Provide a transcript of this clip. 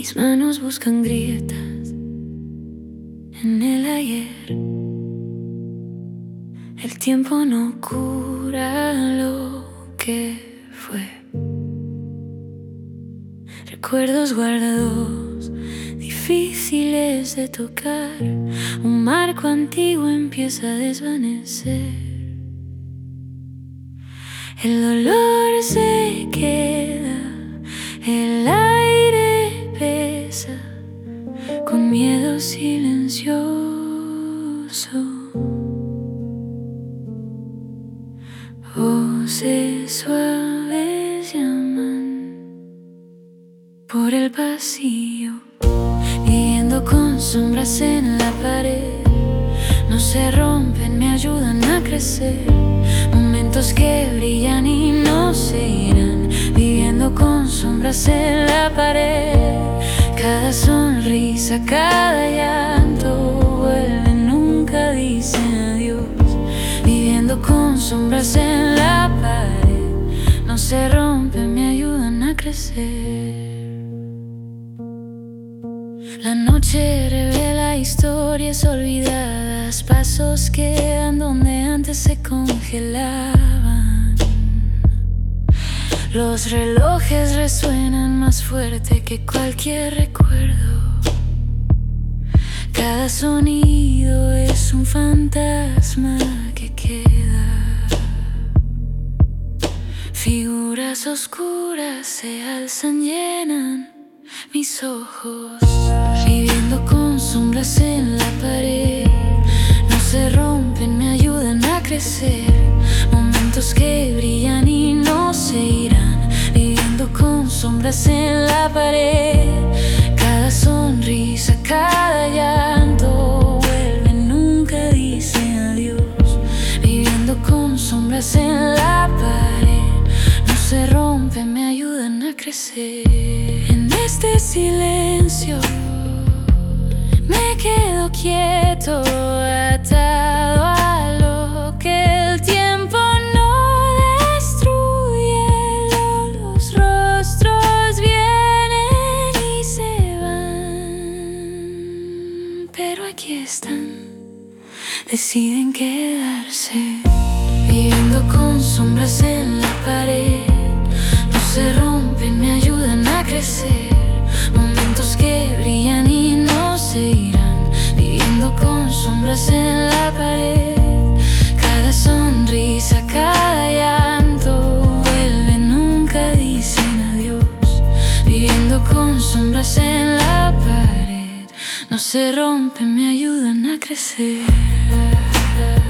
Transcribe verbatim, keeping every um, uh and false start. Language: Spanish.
Mis manos buscan grietas en el ayer. El tiempo no cura lo que fue. Recuerdos guardados, difíciles de tocar. Un marco antiguo empieza a desvanecer. El dolor se queda, el aire pesa, con miedo silencioso. Voces suaves llaman por el pasillo, viviendo con sombras en la pared. No se rompen, me ayudan a crecer. Momentos que brillan y no se irán, viviendo con sombras en la pared. Cada sonrisa, cada llanto vuelve, nunca dicen adiós. Viviendo con sombras en la pared, no se rompen, me ayudan a crecer. La noche revela historias olvidadas, pasos quedan donde antes se congelaban. Los relojes resuenan más fuerte que cualquier recuerdo. Cada sonido es un fantasma que queda. Figuras oscuras se alzan, llenan mis ojos, viviendo con sombras en la pared. No se rompen, me ayudan a crecer. Momentos que brillan y no se irán, viviendo con sombras en la pared. Cada sonrisa, cada llanto vuelve, nunca dicen adiós. Viviendo con sombras en la pared, no se rompen, me ayudan a crecer. En este silencio me quedo quieto, atado a lo que el tiempo no destruye. Los rostros vienen y se van, pero aquí están, deciden quedarse. Viviendo con sombras en la pared, no se rompen, me ayudan a crecer. Momentos que brillan y no se irán, viviendo con sombras en la pared. Cada sonrisa, cada llanto vuelve, nunca dicen adiós. Viviendo con sombras en la pared, no se rompen, me ayudan a crecer.